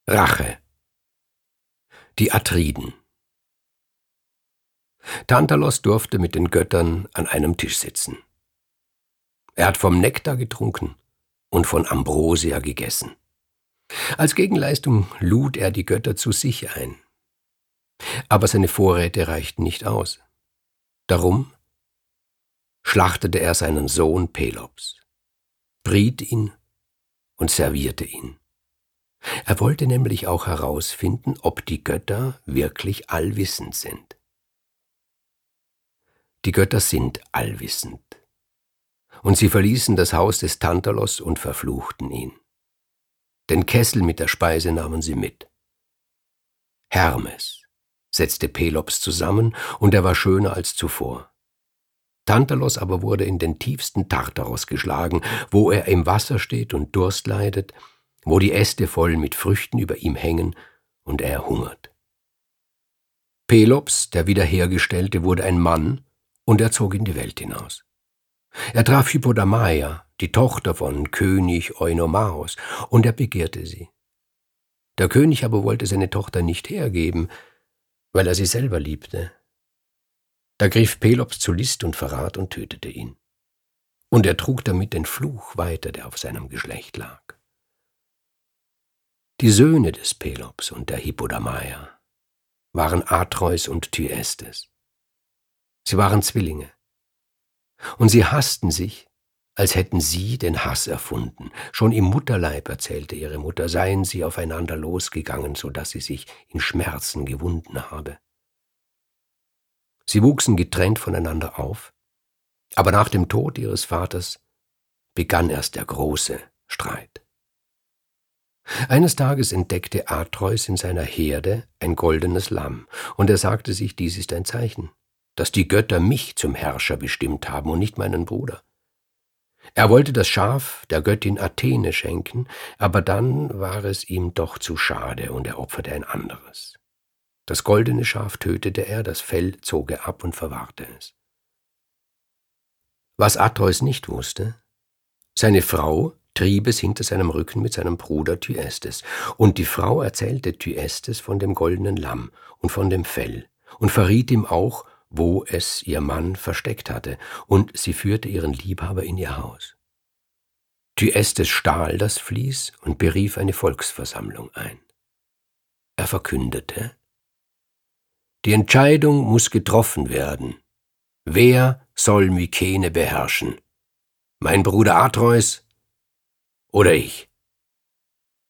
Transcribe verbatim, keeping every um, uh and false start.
Rache. Die Atriden. Tantalos durfte mit den Göttern an einem Tisch sitzen. Er hat vom Nektar getrunken und von Ambrosia gegessen. Als Gegenleistung lud er die Götter zu sich ein. Aber seine Vorräte reichten nicht aus. Darum schlachtete er seinen Sohn Pelops, briet ihn und servierte ihn. Er wollte nämlich auch herausfinden, ob die Götter wirklich allwissend sind. Die Götter sind allwissend. Und sie verließen das Haus des Tantalos und verfluchten ihn. Den Kessel mit der Speise nahmen sie mit. Hermes setzte Pelops zusammen, und er war schöner als zuvor. Tantalos aber wurde in den tiefsten Tartaros geschlagen, wo er im Wasser steht und Durst leidet, wo die Äste voll mit Früchten über ihm hängen und er hungert. Pelops, der Wiederhergestellte, wurde ein Mann, und er zog in die Welt hinaus. Er traf Hippodamaia, die Tochter von König Oinomaos, und er begehrte sie. Der König aber wollte seine Tochter nicht hergeben, weil er sie selber liebte. Da griff Pelops zu List und Verrat und tötete ihn. Und er trug damit den Fluch weiter, der auf seinem Geschlecht lag. Die Söhne des Pelops und der Hippodamaia waren Atreus und Thyestes. Sie waren Zwillinge. Und sie hassten sich, als hätten sie den Hass erfunden. Schon im Mutterleib, erzählte ihre Mutter, seien sie aufeinander losgegangen, so dass sie sich in Schmerzen gewunden habe. Sie wuchsen getrennt voneinander auf, aber nach dem Tod ihres Vaters begann erst der große Streit. Eines Tages entdeckte Atreus in seiner Herde ein goldenes Lamm, und er sagte sich, dies ist ein Zeichen, dass die Götter mich zum Herrscher bestimmt haben und nicht meinen Bruder. Er wollte das Schaf der Göttin Athene schenken, aber dann war es ihm doch zu schade, und er opferte ein anderes. Das goldene Schaf tötete er, das Fell zog er ab und verwahrte es. Was Atreus nicht wusste: Seine Frau trieb es hinter seinem Rücken mit seinem Bruder Thyestes, und die Frau erzählte Thyestes von dem goldenen Lamm und von dem Fell und verriet ihm auch, wo es ihr Mann versteckt hatte, und sie führte ihren Liebhaber in ihr Haus. Thyestes stahl das Vlies und berief eine Volksversammlung ein. Er verkündete: Die Entscheidung muss getroffen werden. Wer soll Mykene beherrschen? Mein Bruder Atreus oder ich?